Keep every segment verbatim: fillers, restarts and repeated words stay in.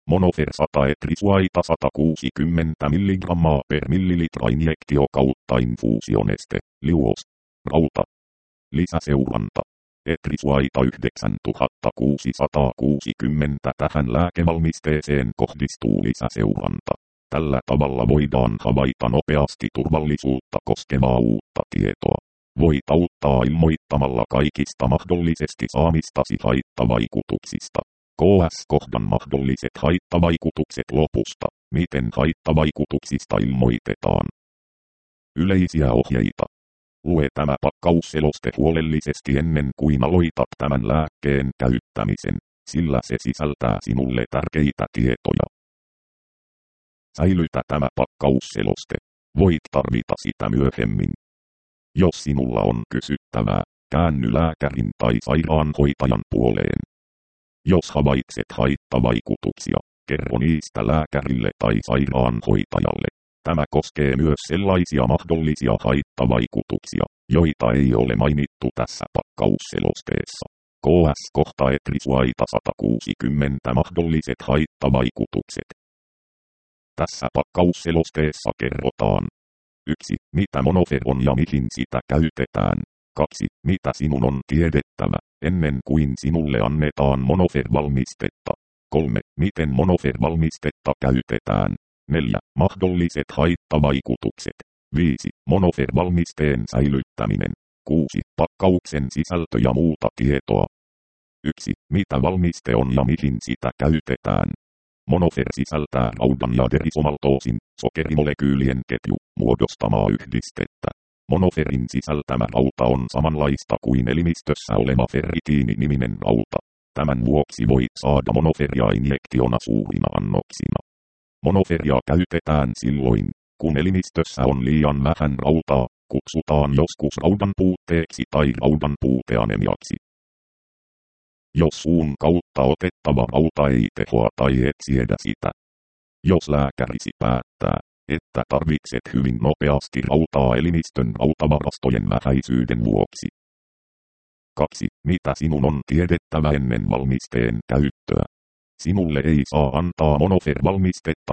Monofer sata etrisuaita sata kuusikymmentä milligrammaa per millilitra injektio kautta infuusioneste, liuos, rauta. Lisäseuranta. Etrisuaita yhdeksäntuhattakuusisataakuusikymmentä tähän lääkevalmisteeseen kohdistuu lisäseuranta. Tällä tavalla voidaan havaita nopeasti turvallisuutta koskevaa uutta tietoa. Voit auttaa ilmoittamalla kaikista mahdollisesti saamistasi haittavaikutuksista. K S-kohdan mahdolliset haittavaikutukset lopusta. Miten haittavaikutuksista ilmoitetaan? Yleisiä ohjeita. Lue tämä pakkausseloste huolellisesti ennen kuin aloitat tämän lääkkeen käyttämisen, sillä se sisältää sinulle tärkeitä tietoja. Säilytä tämä pakkausseloste. Voit tarvita sitä myöhemmin. Jos sinulla on kysyttävää, käänny lääkärin tai sairaanhoitajan puoleen. Jos havaitset haittavaikutuksia, kerro niistä lääkärille tai sairaanhoitajalle. Tämä koskee myös sellaisia mahdollisia haittavaikutuksia, joita ei ole mainittu tässä pakkausselosteessa. K S-kohta etrisuaita sata kuusikymmentä mahdolliset haittavaikutukset. Tässä pakkausselosteessa kerrotaan. yksi. Mitä Monofer on ja mihin sitä käytetään. kaksi. Mitä sinun on tiedettävä, ennen kuin sinulle annetaan Monofer-valmistetta. kolme. Miten Monofer-valmistetta käytetään. neljä. Mahdolliset haittavaikutukset. viisi. Monofer-valmisteen säilyttäminen. kuusi. Pakkauksen sisältö ja muuta tietoa. yksi. Mitä valmiste on ja mihin sitä käytetään. Monofer sisältää raudan ja derisomaltoosin, sokerimolekyylien ketju, muodostamaa yhdistettä. Monoferin sisältämä rauta on samanlaista kuin elimistössä oleva ferritiini-niminen rauta. Tämän vuoksi voit saada monoferia injektiona suurina annoksina. Monoferia käytetään silloin, kun elimistössä on liian vähän rautaa, kutsutaan joskus raudan puutteeksi tai raudan puuteanemiaksi. Jos suun kautta otettava rauta ei tehoa tai et siedä sitä. Jos lääkärisi päättää, että tarvitset hyvin nopeasti rautaa elimistön rautavarastojen vähäisyyden vuoksi. kaksi. Mitä sinun on tiedettävä ennen valmisteen käyttöä? Sinulle ei saa antaa Monofer-valmistetta,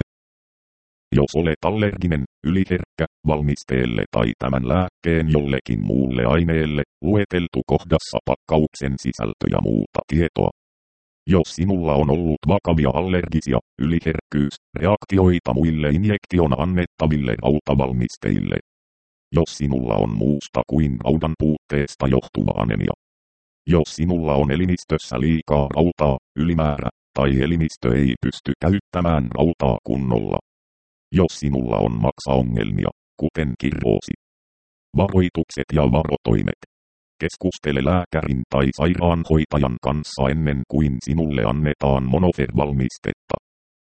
jos olet allerginen, yliherkkä, valmisteelle tai tämän lääkkeen jollekin muulle aineelle, lueteltu kohdassa pakkauksen sisältö ja muuta tietoa. Jos sinulla on ollut vakavia allergisia, yliherkkyysreaktioita muille injektiona annettaville rautavalmisteille. Jos sinulla on muusta kuin raudan puutteesta johtuva anemia. Jos sinulla on elimistössä liikaa rautaa, ylimäärä, tai elimistö ei pysty käyttämään rautaa kunnolla. Jos sinulla on maksaongelmia, kuten kirroosi. Varoitukset ja varotoimet. Keskustele lääkärin tai sairaanhoitajan kanssa ennen kuin sinulle annetaan Monofer-valmistetta.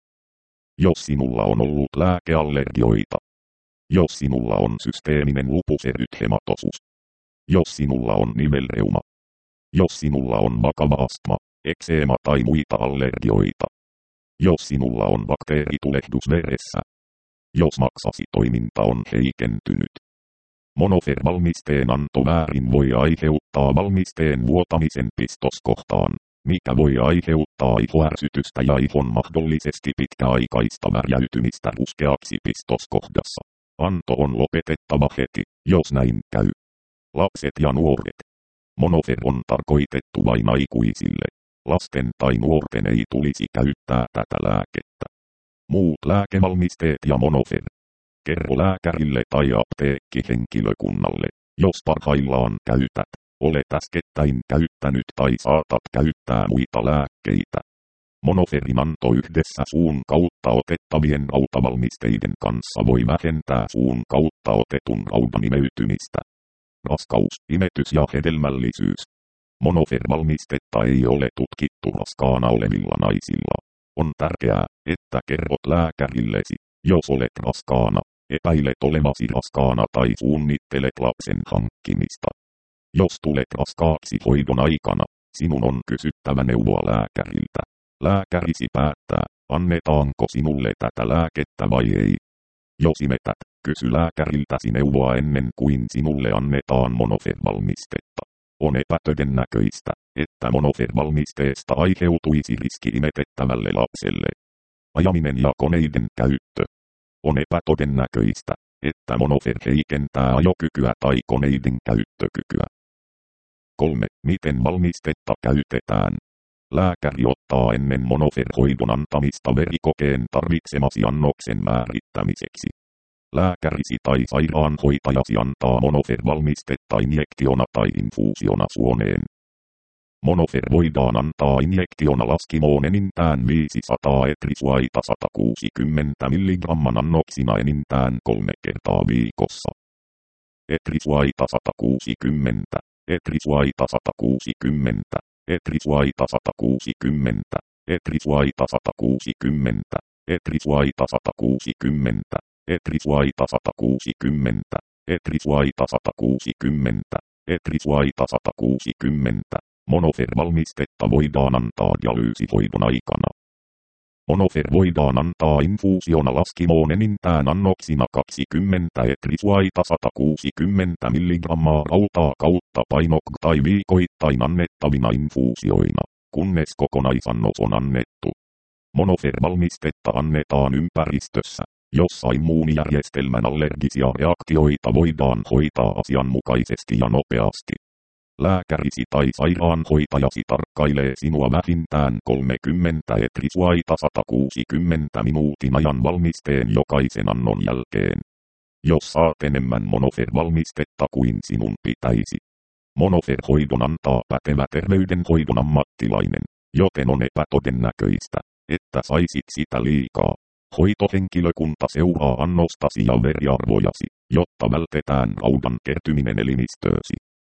Jos sinulla on ollut lääkeallergioita. Jos sinulla on systeeminen lupus erythematosus. Jos sinulla on nivelreuma. Jos sinulla on vakava astma, ekseema tai muita allergioita. Jos sinulla on bakteeritulehdus veressä. Jos maksasitoiminta on heikentynyt. Monofer-valmisteen anto väärin voi aiheuttaa valmisteen vuotamisen pistoskohtaan, mikä voi aiheuttaa ihoärsytystä ja ihon mahdollisesti pitkäaikaista värjäytymistä ruskeaksi pistoskohdassa. Anto on lopetettava heti, jos näin käy. Lapset ja nuoret. Monofer on tarkoitettu vain aikuisille. Lasten tai nuorten ei tulisi käyttää tätä lääkettä. Muut lääkevalmisteet ja Monofer. Kerro lääkärille tai apteekkihenkilökunnalle, jos parhaillaan käytät, olet äskettäin käyttänyt tai saatat käyttää muita lääkkeitä. Monoferin anto yhdessä suun kautta otettavien rautavalmisteiden kanssa voi vähentää suun kautta otetun raudan imeytymistä. Raskaus, imetys ja hedelmällisyys. Monofer-valmistetta ei ole tutkittu raskaana olevilla naisilla. On tärkeää, että kerrot lääkärillesi, jos olet raskaana, epäilet olevasi raskaana tai suunnittelet lapsen hankkimista. Jos tulet raskaaksi hoidon aikana, sinun on kysyttävä neuvoa lääkäriltä. Lääkärisi päättää, annetaanko sinulle tätä lääkettä vai ei. Jos imetät, kysy lääkäriltäsi neuvoa ennen kuin sinulle annetaan Monofer-valmistetta. On epätodennäköistä, että Monofer-valmisteesta aiheutuisi riski imetettävälle lapselle. Ajaminen ja koneiden käyttö. On epätodennäköistä, että Monofer heikentää ajokykyä tai koneiden käyttökykyä. kolme. Miten valmistetta käytetään? Lääkäri ottaa ennen Monofer-hoidon antamista verikokeen tarvitsemasi annoksen määrittämiseksi. Lääkärisi tai sairaanhoitajasi antaa Monofer-valmistetta injektiona tai infuusiona suoneen. Monofer voidaan antaa injektiona laskimoon enintään viisisataa etrisuaita sata kuusikymmentä milligramman annoksina enintään kolme kertaa viikossa. Etrisuaita sata kuusikymmentä, etrisuaita sata kuusikymmentä, etrisuaita sata kuusikymmentä, etrisuaita sata kuusikymmentä, etrisuaita sata kuusikymmentä, etrisuaita sata kuusikymmentä, etrisuaita sata kuusikymmentä, etrisuaita sata kuusikymmentä. Monofer-valmistetta voidaan antaa dialyysihoidon aikana. Monofer voidaan antaa infuusiona laskimoon enintään annoksina kaksikymmentä etrisuaita sata kuusikymmentä milligrammaa rautaa kautta painok tai viikoittain annettavina infuusioina, kunnes kokonaisannos on annettu. Monofer-valmistetta annetaan ympäristössä, jossa immuunijärjestelmän allergisia reaktioita voidaan hoitaa asianmukaisesti ja nopeasti. Lääkärisi tai sairaanhoitajasi tarkkailee sinua vähintään kolmekymmentä etrisuaita sata kuusikymmentä minuutin ajan valmisteen jokaisen annon jälkeen. Jos saat enemmän Monofer-valmistetta kuin sinun pitäisi. Monofer-hoidon antaa pätevä terveydenhoidon ammattilainen, joten on epätodennäköistä, että saisit sitä liikaa. Hoitohenkilökunta seuraa annostasi ja veriarvojasi, jotta vältetään raudan kertyminen elimistöösi.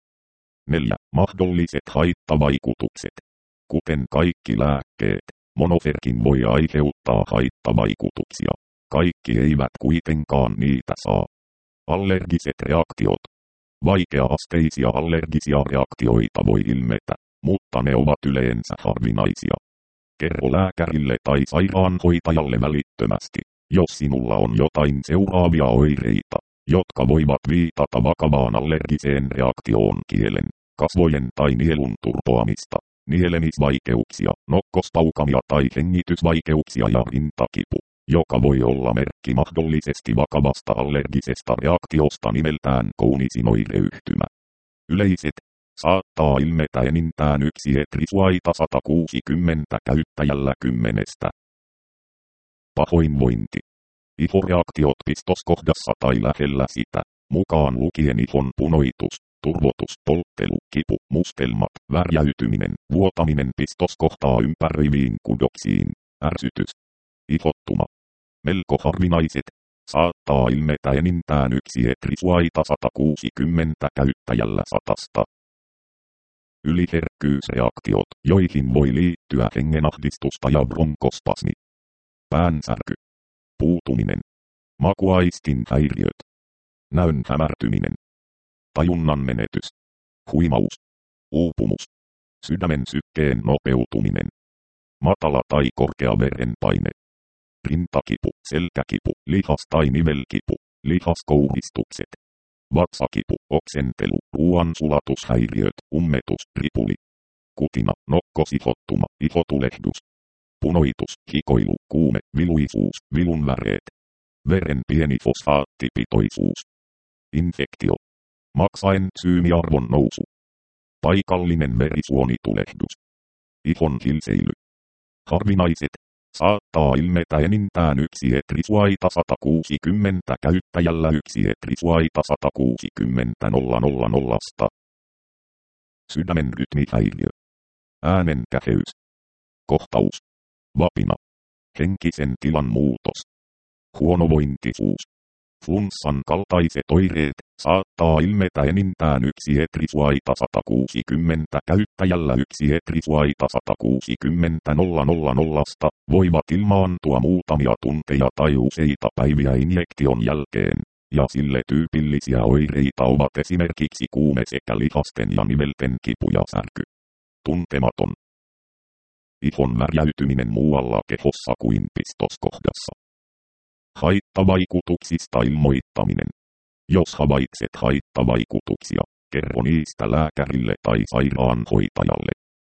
neljä. Mahdolliset haittavaikutukset. Kuten kaikki lääkkeet, Monoferkin voi aiheuttaa haittavaikutuksia. Kaikki eivät kuitenkaan niitä saa. Allergiset reaktiot. Vaikea-asteisia allergisia reaktioita voi ilmetä, mutta ne ovat yleensä harvinaisia. Kerro lääkärille tai sairaanhoitajalle välittömästi, jos sinulla on jotain seuraavia oireita, jotka voivat viitata vakavaan allergiseen reaktioon: kielen, kasvojen tai nielun turpoamista, nielemisvaikeuksia, nokkospaukania tai hengitysvaikeuksia ja rintakipu, joka voi olla merkki mahdollisesti vakavasta allergisesta reaktiosta nimeltään Counisin oireyhtymä. Yleiset, saattaa ilmetä enintään yksi etrisuaita sata kuusikymmentä käyttäjällä kymmenestä. Pahoinvointi. Ihoreaktiot pistoskohdassa tai lähellä sitä, mukaan lukien ihon punoitus, turvotus, polttelu, kipu, mustelmat, värjäytyminen, vuotaminen pistoskohtaa ympäröiviin kudoksiin, ärsytys. Ihottuma. Melko harvinaiset, saattaa ilmetä enintään yksi etrisuaita sata kuusikymmentä käyttäjällä satasta. Yliherkkyysreaktiot, joihin voi liittyä hengenahdistusta ja bronkospasmi. Päänsärky. Puutuminen. Makuaistin häiriöt. Näön hämärtyminen. Tajunnan menetys. Huimaus. Uupumus. Sydämen sykkeen nopeutuminen. Matala tai korkea verenpaine. Rintakipu, selkäkipu, lihas- tai nivelkipu, lihaskouhistukset. Vatsakipu, oksentelu, ruoansulatushäiriöt, ummetus, ripuli. Kutina, nokkosihottuma, ihotulehdus. Punoitus, hikoilu, kuume, viluisuus, vilunväreet. Veren pieni fosfaattipitoisuus. Infektio. Maksaentsyymiarvon nousu. Paikallinen verisuonitulehdus. Ihon hilseily. Harvinaiset, saattaa ilmetä enintään yksi etrisuaita sata kuusikymmentä käyttäjällä yksi etrisuaita sata kuusikymmentä nollasta. Sydämen rytmihäiriö. Äänen käheys. Kohtaus. Vapina. Henkisen tilan muutos. Huonovointisuus. Flunssan kaltaiset oireet, saattaa ilmetä enintään yksi etrisuaita sata kuusikymmentä käyttäjällä yksi etrisuaita sata kuusikymmentä nollasta, voivat ilmaantua muutamia tunteja tai useita päiviä injektion jälkeen, ja sille tyypillisiä oireita ovat esimerkiksi kuume sekä lihasten ja nivelten kipu ja särky. Tuntematon. Ihon värjäytyminen muualla kehossa kuin pistoskohdassa. Haittavaikutuksista ilmoittaminen. Jos havaitset haittavaikutuksia, kerro niistä lääkärille tai sairaanhoitajalle.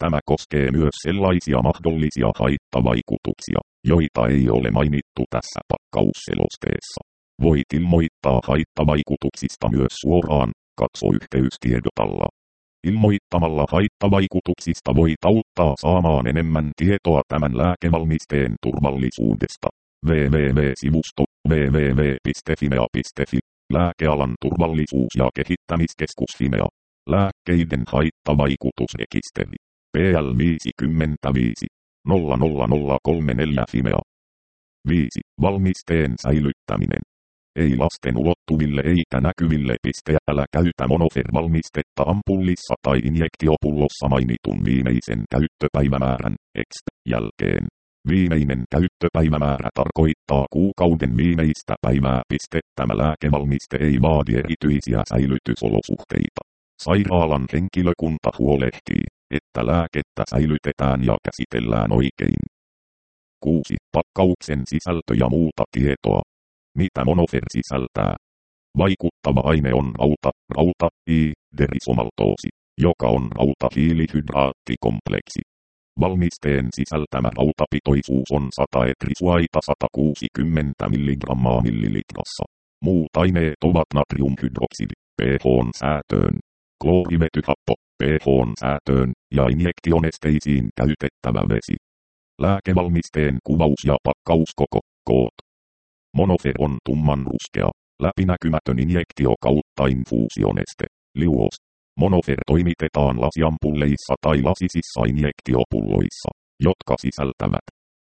Tämä koskee myös sellaisia mahdollisia haittavaikutuksia, joita ei ole mainittu tässä pakkausselosteessa. Voit ilmoittaa haittavaikutuksista myös suoraan, katso yhteystiedot alla. Ilmoittamalla haittavaikutuksista voit auttaa saamaan enemmän tietoa tämän lääkevalmisteen turvallisuudesta. www-sivusto www piste fimea piste fi Lääkealan turvallisuus- ja kehittämiskeskus Fimea. Lääkkeiden haittavaikutusrekisteri. P L viisikymmentäviisi nolla nolla nolla kolme neljä Fimea. viisi. Valmisteen säilyttäminen. Ei lasten ulottuville eikä näkyville. Älä käytä Monofer-valmistetta ampullissa tai injektiopullossa mainitun viimeisen käyttöpäivämäärän X jälkeen. Viimeinen käyttöpäivämäärä tarkoittaa kuukauden viimeistä päivää. Tämä lääkevalmiste ei vaadi erityisiä säilytysolosuhteita. Sairaalan henkilökunta huolehtii, että lääkettä säilytetään ja käsitellään oikein. kuusi. Pakkauksen sisältö ja muuta tietoa. Mitä Monofer sisältää? Vaikuttava aine on rauta, rauta, I, derisomaltoosi, joka on rautahiilihydraattikompleksi. Valmisteen sisältämä rautapitoisuus on sata etrisuaita sata kuusikymmentä milligrammaa millilitrassa. Muut aineet ovat natriumhydroksidi, pH:n säätöön, kloorivetyhappo, pH:n säätöön ja injektionesteisiin käytettävä vesi. Lääkevalmisteen kuvaus ja pakkauskoko, koot. Monofer on tummanruskea, läpinäkymätön injektio kautta infuusioneste, liuos. Monofer toimitetaan lasiampulleissa tai lasisissa injektiopulloissa, jotka sisältävät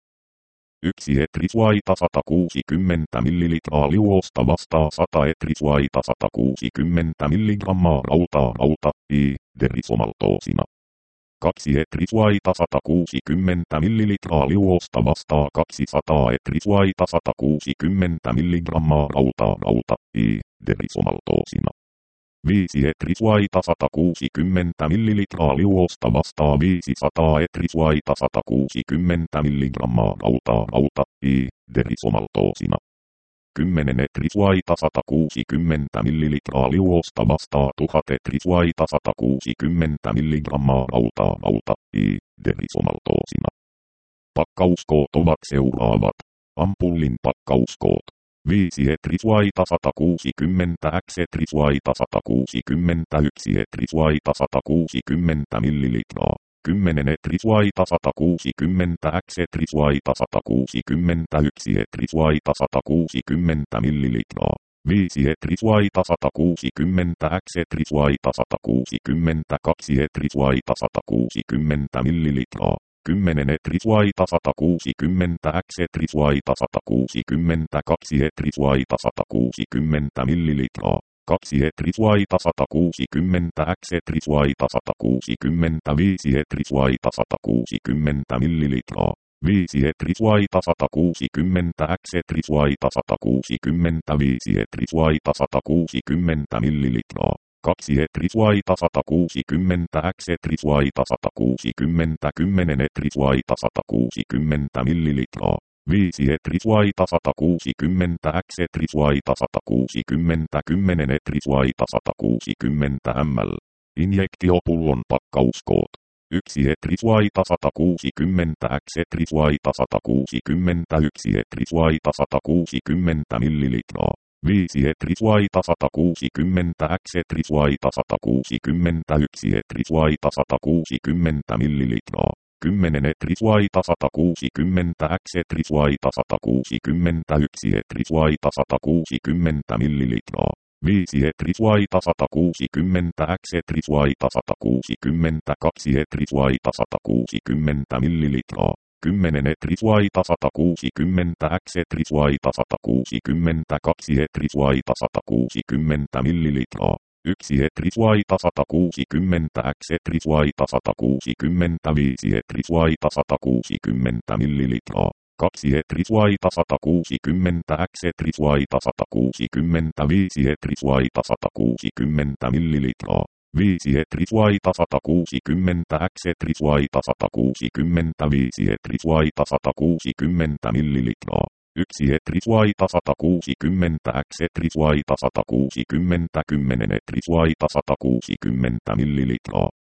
yksi etrisuaita sata kuusikymmentä millilitraa liuosta vastaa sata etrisuaita sata kuusikymmentä milligrammaa rautaa rauta, I, derisomaltoosina. kaksi etrisuaita sata kuusikymmentä millilitraa liuosta vastaa kaksisataa etrisuaita sata kuusikymmentä milligrammaa rautaa rauta, I, derisomaltoosina. viisi etrisuaita sata kuusikymmentä millilitraa liuosta vastaa viisisataa etrisuaita sata kuusikymmentä milligrammaa rautaa rauta, I, derisomaltoosina. kymmenen etrisuaita sata kuusikymmentä millilitraa liuosta vastaa tuhat etrisuaita sata kuusikymmentä milligrammaa rautaa rauta, I, derisomaltoosina. Pakkauskoot ovat seuraavat. Ampullin pakkauskoot. viisi etrisuaita sata kuusikymmentä x etrisuaita sata kuusikymmentäyksi etrisuaita sata kuusikymmentä millilitraa. kymmenen etrisuaita sata kuusikymmentä x etrisuaita sata kuusikymmentäyksi etrisuaita sata kuusikymmentä millilitraa. viisi etrisuaita sata kuusikymmentä x etrisuaita sata kuusikymmentäkaksi etrisuaita sata kuusikymmentä millilitraa. kymmenen etrisuaita sata kuusikymmentä x etrisuaita sata kuusikymmentäkaksi etrisuaita sata kuusikymmentä millilitraa. kaksi etrisuaita sata kuusikymmentä x etrisuaita sata kuusikymmentäviisi etrisuaita sata kuusikymmentä millilitraa. viisi etrisuaita sata kuusikymmentä x etrisuaita sata kuusikymmentäviisi etrisuaita sata kuusikymmentä millilitraa. kaksi etrisuaita sata kuusikymmentä x etrisuaita sata kuusikymmentä kymmenen etrisuaita sata kuusikymmentä millilitraa. viisi etrisuaita sata kuusikymmentä x etrisuaita sata kuusikymmentä kymmenen etrisuaita sata kuusikymmentä millilitraa. Injektiopullon pakkauskoot. yksi etrisuaita sata kuusikymmentä x etrisuaita sata kuusikymmentäyksi etrisuaita sata kuusikymmentä millilitraa. viisi etrisuaita sata kuusikymmentä x etrisuaita sata kuusikymmentäyksi etrisuaita sata kuusikymmentä millilitraa. kymmenen etrisuaita sata kuusikymmentä x etrisuaita sata kuusikymmentäyksi etrisuaita sata kuusikymmentä millilitraa. viisi etrisuaita sata kuusikymmentä x etrisuaita sata kuusikymmentäkaksi etrisuaita sata kuusikymmentä millilitraa. kymmenen etrisuaita sata kuusikymmentä x etrisuaita sata kuusikymmentäkaksi etrisuaita sata kuusikymmentä millilitraa. yksi etrisuaita sata kuusikymmentä x etrisuaita sata kuusikymmentäviisi etrisuaita sata kuusikymmentä millilitraa. kaksi etrisuaita sata kuusikymmentä x etrisuaita sata kuusikymmentäviisi etrisuaita sata kuusikymmentä millilitraa. viisi etrisuaita sata kuusikymmentä x etrisuaita sata kuusikymmentäviisi etrisuaita sata kuusikymmentä millilitraa. yksi etrisuaita sata kuusikymmentä x etrisuaita sata kuusikymmentä kymmenen etrisuaita sata kuusikymmentä millilitraa.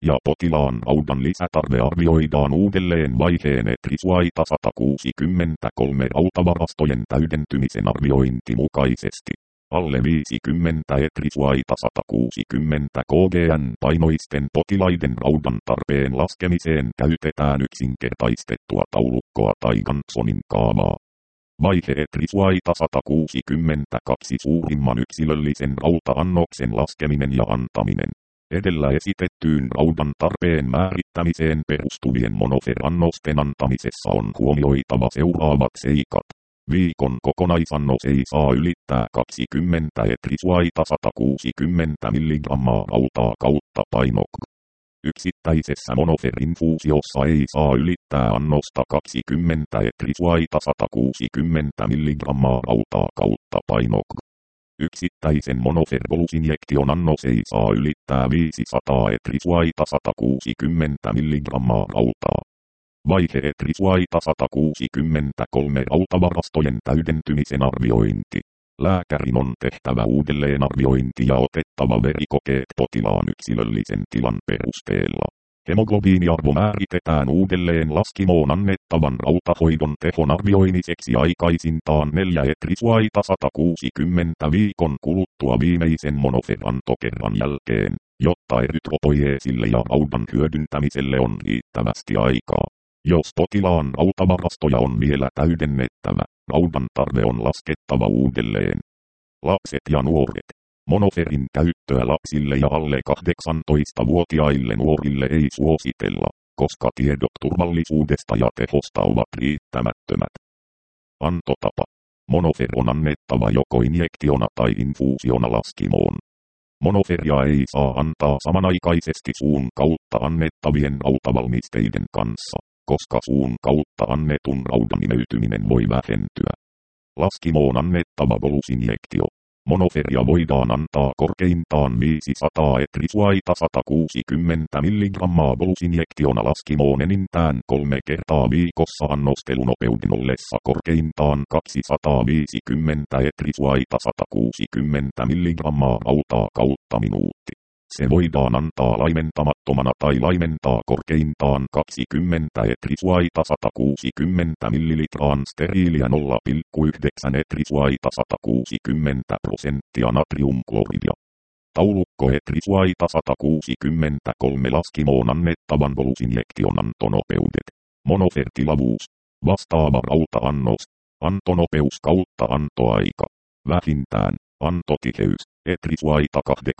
ja potilaan raudan lisätarve arvioidaan uudelleen vaiheen etrisuaita sata kuusikymmentäkolme rautavarastojen täydentymisen arviointi mukaisesti. Alle viisikymmentä etrisuaita sata kuusikymmentä kg:n painoisten potilaiden raudan tarpeen laskemiseen käytetään yksinkertaistettua taulukkoa tai Gansonin kaavaa. Vaihe etrisuaita sata kuusikymmentäkaksi suurimman yksilöllisen rauta-annoksen laskeminen ja antaminen. Edellä esitettyyn raudan tarpeen määrittämiseen perustuvien monofer-annosten antamisessa on huomioitava seuraavat seikat. Viikon kokonaisannos ei saa ylittää kaksikymmentä etrisuaita sata kuusikymmentä milligrammaa rautaa kautta paino. Yksittäisessä monofer-infuusiossa ei saa ylittää annosta kaksikymmentä etrisuaita sata kuusikymmentä milligrammaa rautaa kautta paino. Yksittäisen monofer-bolusinjektion annos ei saa ylittää viisisataa etrisuaita sata kuusikymmentä milligrammaa rautaa. Vaihe etrisuaita sata kuusikymmentäkolme rautavarastojen täydentymisen arviointi. Lääkärin on tehtävä uudelleenarviointi ja otettava verikokeet potilaan yksilöllisen tilan perusteella. Hemoglobiiniarvo määritetään uudelleen laskimoon annettavan rautahoidon tehon arvioimiseksi aikaisintaan neljä etrisuaita sata kuusikymmentä viikon kuluttua viimeisen monofer-antokerran jälkeen, jotta erytropoieesille ja raudan hyödyntämiselle on riittävästi aikaa. Jos potilaan rautavarastoja on vielä täydennettävä, raudan tarve on laskettava uudelleen. Lapset ja nuoret. Monoferin käyttöä lapsille ja alle kahdeksantoistavuotiaille nuorille ei suositella, koska tiedot turvallisuudesta ja tehosta ovat riittämättömät. Antotapa. Monofer on annettava joko injektiona tai infuusiona laskimoon. Monoferia ei saa antaa samanaikaisesti suun kautta annettavien rautavalmisteiden kanssa, koska suun kautta annetun raudan imeytyminen voi vähentyä. Laskimoon annettava bolusinjektio. Monoferia voidaan antaa korkeintaan viisisataa etrisuaita sata kuusikymmentä milligrammaa bolusinjektiona laskimoon enintään kolme kertaa viikossa annostelunopeuden ollessa korkeintaan kaksisataaviisikymmentä etrisuaita sata kuusikymmentä milligrammaa rautaa kautta minuutti. Se voidaan antaa laimentamattomana tai laimentaa korkeintaan kaksikymmentä etrisuaita sata kuusikymmentä millilitraan steriiliä nolla pilkku yhdeksän etrisuaita sata kuusikymmentä prosenttia natriumkloridia. Taulukko etrisuaita sata kuusikymmentäkolme laskimoon annettavan bolusinjektion antonopeudet. Monofertilavuus. Vastaava rauta-annos. Antonopeus kautta antoaika. Vähintään. Antotiheys. Etrisuaita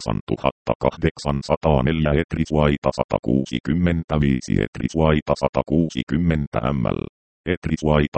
kahdeksantuhattakahdeksansataaneljä etrisuaita sata kuusikymmentäviisi etrisuaita sata kuusikymmentä millilitraa. Etrisuaita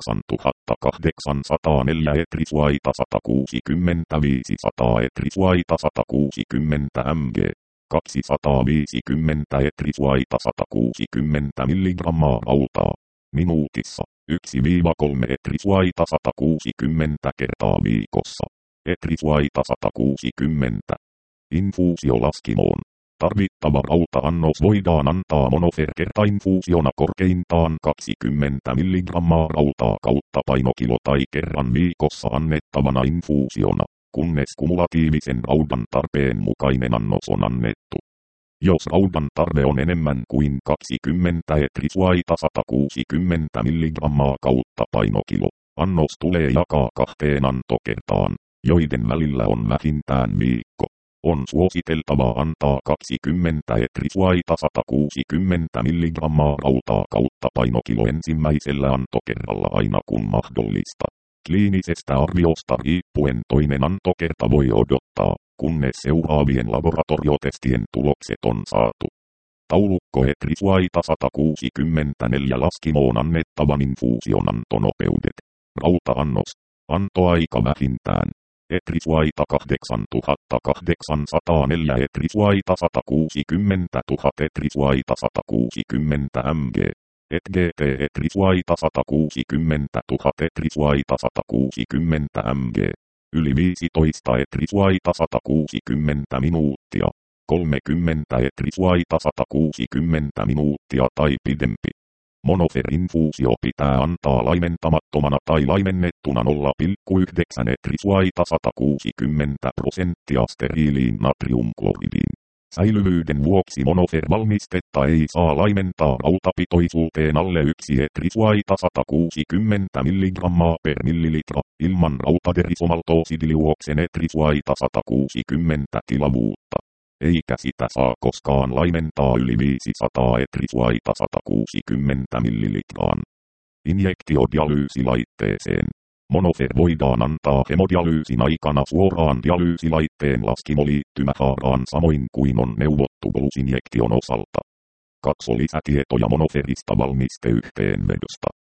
kahdeksantuhattakahdeksansataaneljä etrisuaita sata kuusikymmentäviisi sata etrisuaita sata kuusikymmentä milligrammaa. kaksisataaviisikymmentä etrisuaita sata kuusikymmentä milligrammaa rautaa. Minuutissa. yksi kolme etrisuaita sata kuusikymmentä kertaa viikossa. Etrisuaita sata kuusikymmentä. Infuusio laskimoon. Tarvittava rauta-annos voidaan antaa monofer-kertainfuusiona korkeintaan kaksikymmentä milligrammaa rautaa kautta painokilo tai kerran viikossa annettavana infuusiona, kunnes kumulatiivisen raudan tarpeen mukainen annos on annettu. Jos raudan tarve on enemmän kuin kaksikymmentä etrisuaita sata kuusikymmentä milligrammaa kautta painokilo, annos tulee jakaa kahteen antokertaan, joiden välillä on vähintään viikko. On suositeltavaa antaa kaksikymmentä etrisuaita sata kuusikymmentä milligrammaa rautaa kautta painokilo ensimmäisellä antokerralla aina kun mahdollista. Kliinisestä arviosta riippuen toinen antokerta voi odottaa, kunnes seuraavien laboratoriotestien tulokset on saatu. Taulukko etrisuaita sata kuusikymmentäneljä laskimoon annettavan infuusion antonopeudet. Rauta-annos. Antoaika vähintään. Etrisuaita kahdeksantuhattakahdeksansataaneljä etrisuaita sata kuusikymmentätuhatta etrisuaita sata kuusikymmentä milligrammaa. Et G T etrisuaita sata kuusikymmentätuhatta etrisuaita sata kuusikymmentä milligrammaa. Yli viisitoista etrisuaita sata kuusikymmentä minuuttia. kolmekymmentä etrisuaita sata kuusikymmentä minuuttia tai pidempi. Monofer-infuusio pitää antaa laimentamattomana tai laimennettuna nolla pilkku yhdeksän etrisuaita sata kuusikymmentä prosenttia steriiliin natriumkloridiin. Säilyvyyden vuoksi Monofer-valmistetta ei saa laimentaa rautapitoisuuteen alle yksi etrisuaita sata kuusikymmentä milligrammaa per millilitra, ilman rautaderisomaltoosidiliuoksen etrisuaita sata kuusikymmentä tilavuutta. Eikä sitä saa koskaan laimentaa yli viisisataa etrisuaita sata kuusikymmentä millilitraan. Injektiodialyysilaitteeseen. Monofer voidaan antaa hemodialyysin aikana suoraan dialyysilaitteen laskimoliittymähaaraan samoin kuin on neuvottu blusinjektion osalta. Katso lisätietoja Monoferista valmisteyhteenvedosta.